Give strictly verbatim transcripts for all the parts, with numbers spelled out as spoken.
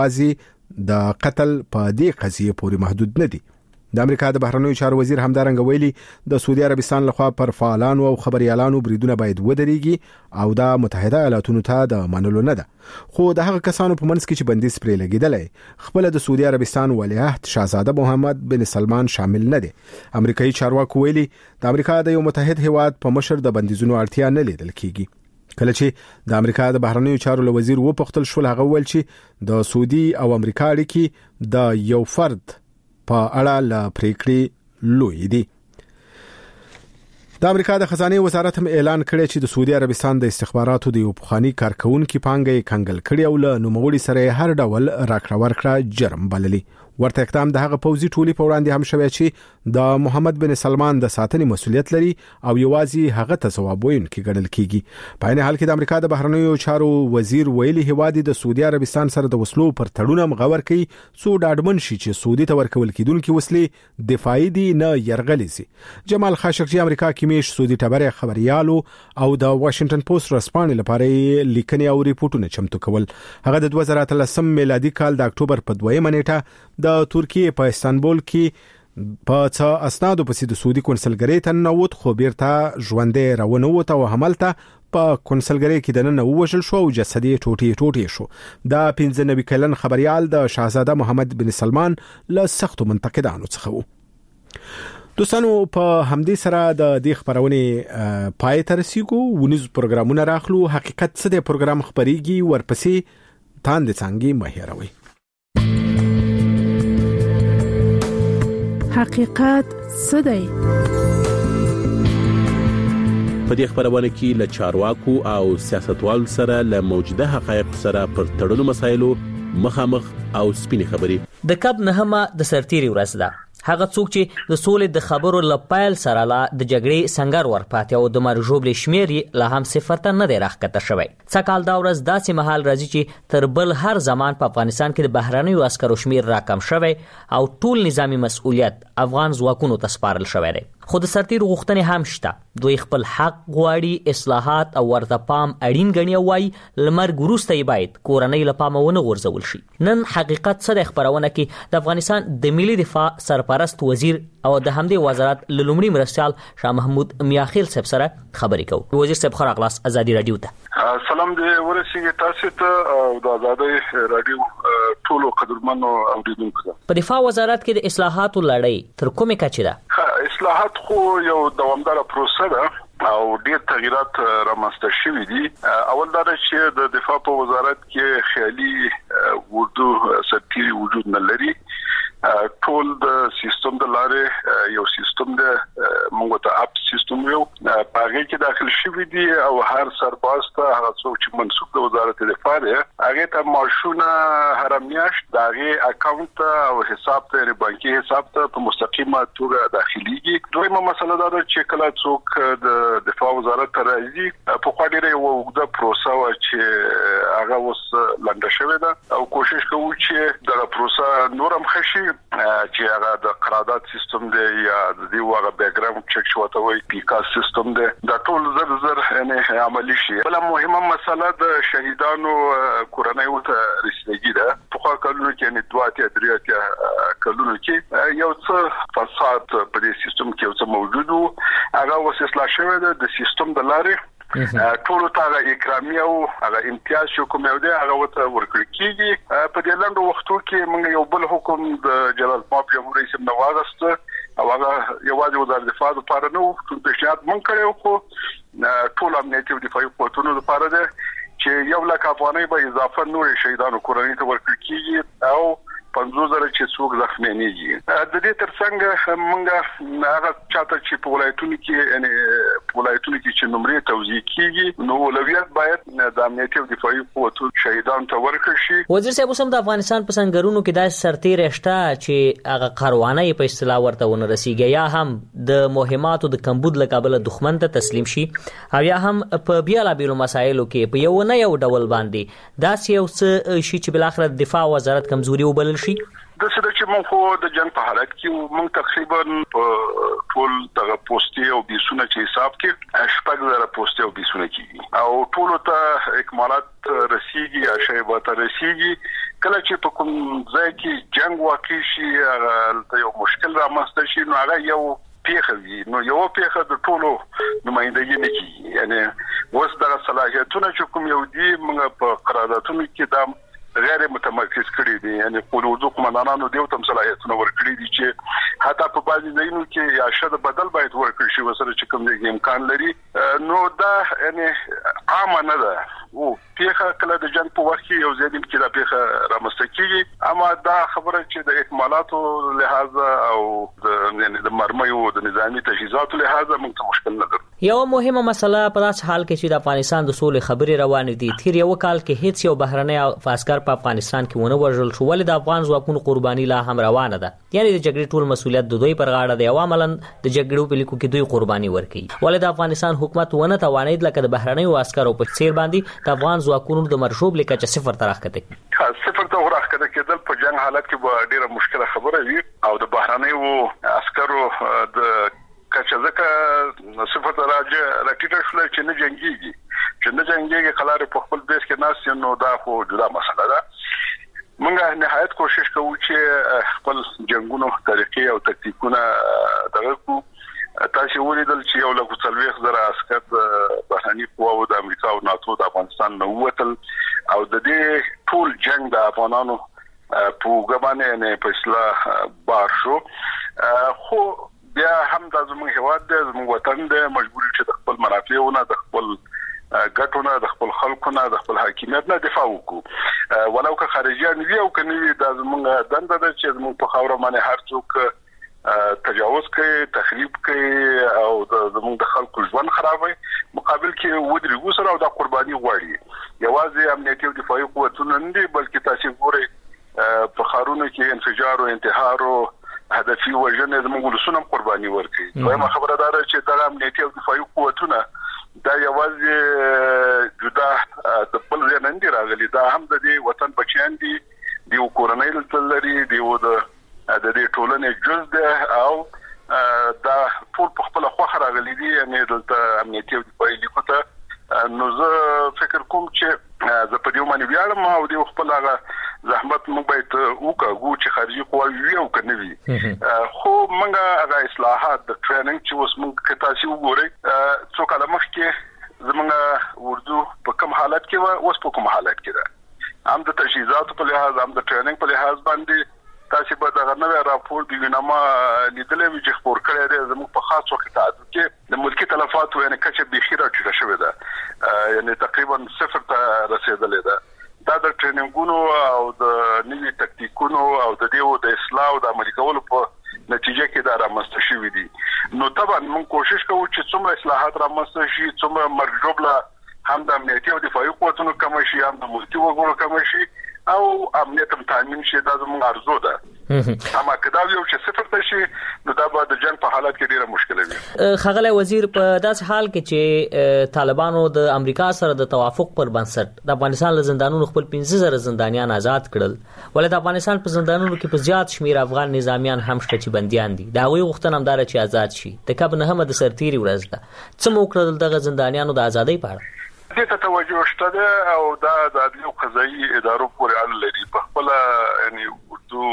ازي د قتل په دې قضیه پورې محدود نه دي. د امریکا د بهرنیو چارو وزیر همدارنګه ویلي د سعودي عربستان لخوا پر فعالانو او خبريالانو بریدونه باید ودرېږي او د متحده ایالاتونو ته د منلو نه ده. خو د هغه کسانو په منځ کې چې بندیز پرې لګیدلې خپل د سعودي عربستان ولیعهد شاهزاده محمد بن سلمان شامل نه دي. امریکایي چارواکو ویلي د امریکا د یو متحد هیواد په مشر د بندیزونو اړتیا نه لیدل کیږي. کله چې د امریکا د بهرنیو چارو له وزیر و پختل شو هغه ویل چې د سعودي او امریکا اړیکې د یو فرد په اړه ل پریکړې لوی دي. د امریکا د خزانه وزارت هم اعلان کړی چې د سعودي عربستان د استخباراتو د یو پخوانی کارکونکو پانګې کنګل کړي او له نوموړي سره هر ډول راکړه ورکړه جرم بللي. ورته اقدام د هغه پوځي ټولي په وړاندې هم شوی چې د محمد بن سلمان د ساتنې مسؤلیت لري او یوازې هغه ته ثواب وینکي ګڼل کیږي. په عین حال کې د امریکا د بهرنیو چارو وزیر ویلي هواد د سعودي عربستان سره د وسلو پر تړون مغور کوي سو ډاډمن شي چې سعودي ته ورکول کیدونکو وسلې دفاعي دي نه يرغلي سي. جمال خاشقجي امریکا کې میش سعودي ټبره خبريالو او د واشنگټن پوسټ رسپانې لپاره لیکنې او ریپورتونه چمتو کول. هغه د دوه زره اتلسم میلادي کال د اکتوبر په دویمه نیټه د ترکیه په استانبول کې په څه اسنادو په سید سعودي کنسلګری ته نووت خو بیرته ژوندې راونوت او حملته په کنسلګری کې دنه ووژل شو او جسدي ټوټي ټوټي شو. د پنځه نوي کلن خبريال د شاهزاده محمد بن سلمان له سختو منتقدانو څخه وو. دوستانو په همدې سره د دې خبرونه پای ته رسیدو. ونیز پروګرامونه راخلو. حقیقت څه د پروګرام خبريږي ورپسې تاند څنګه مهیروي. حقیقت څه دی؟ په دې خبرونه کې له چارواکو او سیاستوالو سره له موجوده حقایق سره پر تړلو مسایلو مخامخ او سپینې خبرې. د کب نهمه د سرتيري ورځ ده. هغه څوک چې د سولې د خبرو لپایل سره لا د جګړې څنګه ورپاتې او د مرجوبل شمیري لا هم صفر ته نه دی راخته شوی. څکال دا ورځ داسې محل راځي چې تر بل هر زمان په افغانستان کې د بهرانيو عسکرو شمیر راکم شوی او ټول نظامی مسؤلیت افغان ځواکونو ته سپارل شوی دی. خو د سرتیر غوښتنې هم شته. دوی خپل حق غواړي، اصلاحات او ورته پام اړین ګڼي او وايي لمر ګروسته باید کورنۍ لپاره ونه غورځول شي. نن حقیقت څه د خبرونه کې د افغانستان د ملي دفاع سرپرست وزیر او د همدې وزارت لومړي مرستيال شاه محمود میاخیل صاحب سره خبرې کوو. وزیر صاحب خیر اغلاس ازادي رادیو ته. سلام دې ورسیږي تاسو ته او د ازادي رادیو ټولو قدرمنو اوریدونکو. په دفاع وزارت کې د اصلاحاتو لړۍ تر کومه کچه ده؟ اصلاحات خو یو دوامداره پروسه ده او ډیر تغیرات رامنځته شوي دي. اول دا چې د دفاع په وزارت کې خیالي اردو سرتيري وجود نه لري. ټول د سیستم د لارې یو سیستم د موږ ته اپ سیستم یو هغه کې داخل شوی دی او هر سرباز ته هغه څوک چې منسوب د وزارت دفاع دی هغه ته معاشونه هر میاشت دغه اکاونټ او حساب ته بانکي حساب ته په مستقیمه توګه داخليږي. دویمه مسله دا ده چې کله څوک د دفاع وزارت ته راځي په خوا ډیره وګړه پروسه و چې هغه اوس لنډه شوې ده او کوشش کوو چې دا پروسه نورم خشي چې هغه د قرارداد سیستم دی یا د دې وغه بیک ګراوند چک شوته وي پیکا سیستم دی دا ټول زر زر یعنی عملی شي. بل مهمه مسله د شهیدانو کورنۍ ته رسیدګي ده. په خوا کلونو کې یعنی دوه درې کلونو کې یو څه فساد په دې سیستم کې یو څه موجود وو هغه اوس اصلاح شوی ده د سیستم د لارې ټول ته اکرامي او هغه امتیاز شو کوم یو دی هغه وته ورکړي کیږي. په دې لاندې وختو کې موږ یو بل حکم د جلال پاپ جمهوریت رئیس نواغست او هغه یوازې وزارت دفاع لپاره نه وو ټول پیشنهاد مونږ کړو خو ټول امنیتي او دفاعي قوتونو لپاره ده چې یو لک افغانۍ به اضافه نور شهیدانو کورنۍ ته ورکړي کیږي او پنځوس زره چې څوک زخمي نه دي. د دې ترڅنګ موږ هغه چاته چې په ولایتونو کې یعنی په ولایتونو کې چې نمرې توزیع کیږي نو اولویت باید د امنیتي او دفاعي قوتو شهیدانو ته ورکړي شي. وزیر صاحب اوس هم د افغانستان په سنگرونو کې د سرتیر شته چې هغه قروانه په اصطلاح ورته ونه رسیږي یا هم د مهماتو د کمبود لقبل دښمن ته تسلیم شي او یا هم په بیاله بیلو مسایلو کې په یو نه یو ډول باندې دا یو څه شي چې بل اخر د دفاع وزارت کمزوري وبلل شي. د څه چې مونږ خو د جنگ په حالت کې مونږ تقریبا په ټول دغه پوسټي او بیسونه چې حساب کې شپږ زره پوسټي او بیسونه کیږي او ټول ته اکمالات رسیږي یا شی به ته رسیږي کله چې په کوم ځای کې جنگ واقع شي هغه یو مشکل رامنځته شي نو هغه یو پیښه وي نو یو پیښه د ټولو نمائندګي نه کوي یعنی اوس د صلاحیتونو چې کوم یو دی موږ په قراردادونو کې دا غیر متمرکز کړی دي یعنی قومندانانو قومندانانو دیو تم صلاحیتونه ورکړي دي چې حتی په بعضي ځایونو کې یا شد بدل باید ورکړي شي وسره چې کوم دی امکان لري نو دا یعنی عام نه ده او پیښه کله د جنگ په وخت کې یو ځای کې دا پیښه رامنځته کیږي اما دا خبره چې د اکمالاتو لحاظ او د یعنی د مرمیو د نظامی تجهیزاتو لحاظ موږ ته مشکل نه ده یو مهمه مسله په داس حال کې چې د افغانستان د سولې خبرې روانې دي تیر یو کال کې هیڅ یو بهرنی عسكر په افغانستان کې ونه وژل شو ولې د افغان ځواکونو قرباني لا هم روانه ده یعنی د جګړې ټول مسولیت د دوی پر غاړه دی او عملاً د جګړو په لیکو کې دوی قرباني ورکړي ولې د افغانستان حکومت ونه توانید لکه د بهرنی عسکرو په څیر باندې د افغان ځواکونو د مرشوب لیکه چې صفر ته راخته صفر ته راخته کېدل په جنگ حالت کې به ډیره مشکله خبره وي او د بهرنی عسکرو د کچه ځکه صفر ته راځي راټیټ شول چې نه جنگيږي چې نه جنگيږي خلاره په خپل بیس کې ناس نو دا خو جدا مسله ده موږ نهایت کوشش کوو چې خپل جنگونو طریقې او تکتیکونه دغه کو تاسو ولیدل چې یو لږ څلويخ زره عسكر بهرني قواو د امریکا او ناتو د افغانستان نو وتل او د دې ټول جنگ د افغانانو په ګبانه نه په اصلاح بار شو خو بیا هم د زموږ هواد د زموږ وطن د مجبوري چې د خپل منافعونو د خپل ګټونو د خپل خلکونو د خپل حاکمیت نه دفاع وکړو ولو که خارجيان وی او کني د زموږ دنده د چې زموږ په خاور باندې هر څوک تجاوز کوي تخریب کوي او د زموږ د خلکو ژوند خرابوي مقابل کې ودرېږي سره او د قرباني غواړي یوازې امنیتي او دفاعي قوتونه نه دي بلکې تاسو ګورئ په خارونو کې انفجار او انتحار او هدفي وژنه زموږ ولسونه قرباني ورکړي وایم خبره ده چې د امنیتي او دفاعي قوتونه دا یوازې جدا د خپل ځای نه دي راغلي دا هم د دې وطن بچیان دي د کورنۍ لري د د دې ټولنې جز ده او دا ټول په خپل خوخه راغلي دي یعنی د امنیتي او دفاعي لیکوته نو زه فکر کوم چې زه په دې باندې ویاړم او د خپل هغه زحمت موږ باید وکړو چې خارجي قواوی وي او کنه وي خو موږ هغه اصلاحات د ټریننګ چې اوس موږ کتا شي وګورئ څو کله مخکې زموږ اردو په کوم حالت کې و اوس په کوم حالت کې ده هم د تجهیزاتو په لحاظ هم د ټریننګ په لحاظ باندې تاسو به دا غنوي راپور دی نامه لیدلې چې خبر کړی دی زموږ په خاص وخت کې د ملکی تلفات یعنی کچه بخیره چې شوې ده یعنی تقریبا صفر ته رسیدلې ده دا د ټریننګونو او د نوي تکتیکونو او د دیو د اصلاح او د عملي کولو په نتیجه کې دا رامنځته شوې دي نو طبعا موږ کوشش کوو چې څومره اصلاحات رامنځته شي څومره مرجوبله هم د امنیتي او دفاعي قوتونو کم شي هم د ملکی وګړو کم شي او امنیت هم تامین شي دا زموږ ارزو ده اما کدا یو چې صفر ته شي نو دا به د جنگ په حالت کې ډیره مشکله وي خغله وزیر په داس حال کې چې طالبانو د امریکا سره د توافق پر بنسټ د افغانستان له زندانونو خپل پنځه زره زندانیان آزاد کړل ولې د افغانستان په زندانونو کې په زیات شمیر افغان نظامیان هم شته چې بنديان دي دا غوي غوښتنه هم دار چې آزاد شي د کب نه هم د سرتيري ورځ ده څه مو کړل دغه زندانیانو د ازادۍ په اړه دې ته توجه شته او دا د عدلي قضایي ادارو پورې اړه لري په خپل یعنی اردو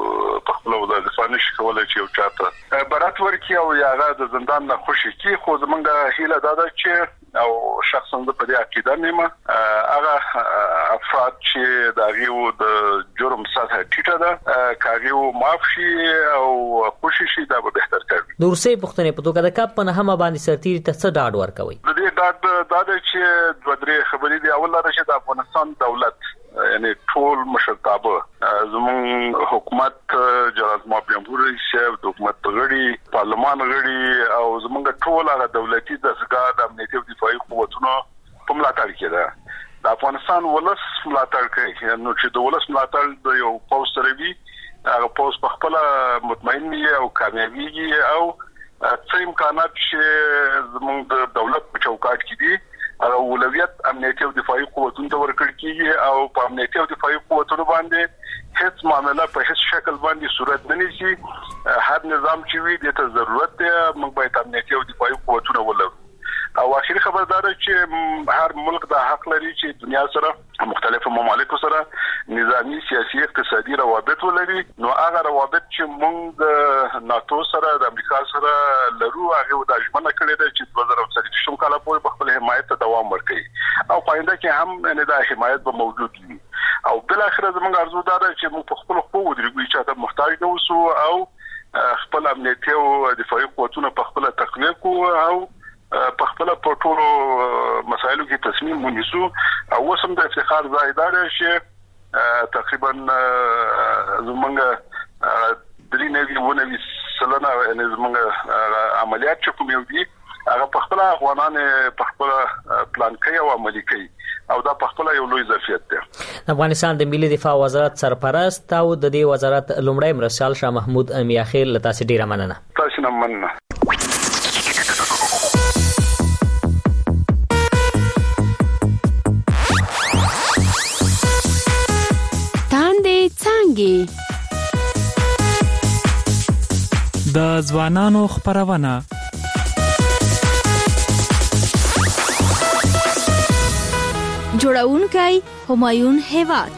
په خپل وظیفه نشي کولای چې یو چاته برات ورکړي او یاغه د زندان نه خوشي کی خو زمونږه هیله دا ده چې او شخصا د په دې عقیده نیمه هغه افراد چې د غیو د جرم سطح ټیټه ده کاغیو معاف شي او خوشي شي دا به بهتر کوي دورسي پښتنې په توګه د کپ په نه هم باندې سرتيري ته څه ډاډ ورکوي د دې ډاډ دا ده چې دوه درې خبرې دی اول لاره چې د افغانستان دولت یعنی ټول مشرتابه زمون حکومت جنرال محمد جمهور رئیس د حکومت غړي پارلمان غړي او زمونږ ټول هغه دولتي دستګاه د امنیتي او دفاعي قوتونو په ملاتړ کې ده د افغانستان ولس ملاتړ کوي نو چې د ولس ملاتړ د یو پوس سره وي هغه پوس په خپل مطمئن وي او کامیابی او څه امکانات چې زمونږ د دولت په چوکاټ کې دي او اولویت امنیتي او دفاعي قوتونو ته ورکړل کیږي او په امنیتي او دفاعي قوتونو باندې هیڅ معاملې په هیڅ شکل باندې صورت نه نشي هر نظام چې وي د ته ضرورت دی موږ باید امنیتي او دفاعي قوتونه ولرو او اخیری خبردار چې هر ملک د حق لري چې دنیا سره مختلفو ممالکو سره نظامی سیاسي اقتصادي روابط ولري. نو هغه روابط چې موږ د ناتو سره د امریکا سره لرو هغه د اجمنه کړی دی چې دوه زره څلور کال پورې په خپل حمایت ته دوام ورکړي او پاینده کې هم نه د حمایت به موجود وي. او بل اخر زموږ ارزو دا ده چې موږ په خپل خپل ودرېږو چې ته محتاج نه اوسو او خپل امنیتي او دفاعي قوتونه په خپل تقویه کوو او په خپل په ټولو مسایلو کې تصمیم ونیسو. او وسم د افتخار ځای دا دی چې تقریبا زموږ درې نوي ونوي سلنه زموږ عملیات چې کوم یو دي هغه په خپل افغانان په خپل پلان کوي او عملي کوي او دا په خپل یو لوی ظرفیت دی. افغانستان د ملي دفاع وزارت سرپرست او د دې وزارت لومړی مرستیال شاه محمود میاخیل له تاسو ډیره مننه. تاسو نه مننه. تاندې څنګه د ځوانانو خبرونه جوړونکی همایون هیواد.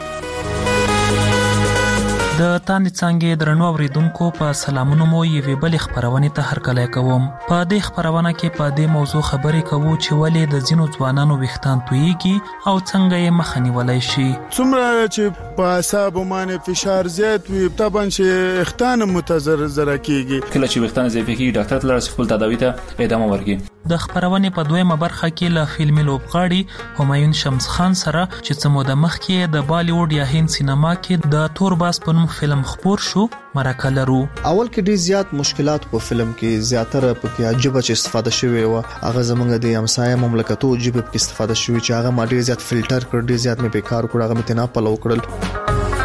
د تاندې څنګه درنو اوریدونکو په سلامونو مو یوې بلې خبرونه ته هرکلی کوم. په دې خبرونه کې په دې موضوع خبرې کوو چې ولې د ځینو ځوانانو ویښتان تویږي او څنګه یې مخه نیولای شي. څومره چې په اعصابو باندې فشار زیات وي طبعا چې ویښتان متضرر کیږي. کله چې ویښتان زیات کیږي ډاکټر ته لاړ خپل تداوی ته ادامه ورکړي. د خبرونه په دویمه برخه کې له فلمي لوبغاړي همایون شمس خان سره چې څه موده مخکې د بالیوډ یا هند سینما کې د تورباس په نوم فلم خپور شو مرکه لرو. اول کې ډیر زیات مشکلات په فلم کې زیاتره پکې عجيبه چې استفاده شوی و. هغه زمونږ د همسایه مملکتو عجيبه کې استفاده شوی چې هغه ما ډیر زیات فلټر کړ، ډیر زیات مې بیکار کړ، هغه مې تنه په لو کړل.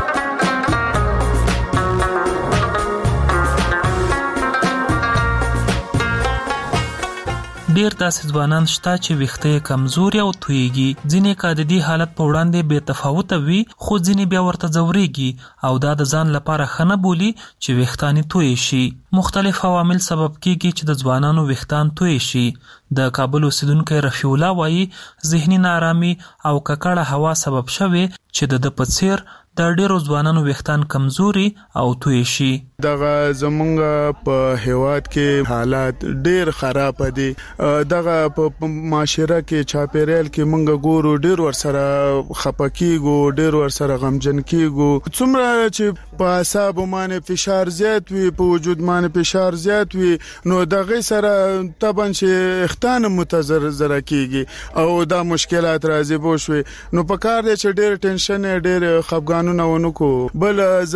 ډیر داسې ځوانان شته چې ویښته کمزوري او تویږي. ځینې کا د دې حالت په وړاندې بې تفاوت وي خو ځینې بیا ورته ځوريږي او دا د ځان لپاره خنه بولی چې ویښتان توی شي. مختلف عوامل سبب کیږي چې د ځوانانو ویښتان توی شي. د کابل اوسیدونکو رفیع الله وایي ذهني ناارامي او ککړه هوا سبب شوي چې د پڅیر د ډیرو ځوانانو ویښتان کمزوري او توی شي. دغه زمونږ په هیواد کې حالات ډیر خراب دي. دغه په معاشره کې چاپیریال کې مونږ ګورو ډیر ور سره خپکیږو، ډیر ور سره غمجن کیږو. څومره چې په اعصاب باندې فشار زیات وي، په وجود باندې فشار زیات وي، نو دغه سره طبعا چې اختان متضرر کیږي او دا مشکلات راځي بوشوي. نو په کار دي چې ډیر ټینشن ډیر خفګانونه ونکو. بل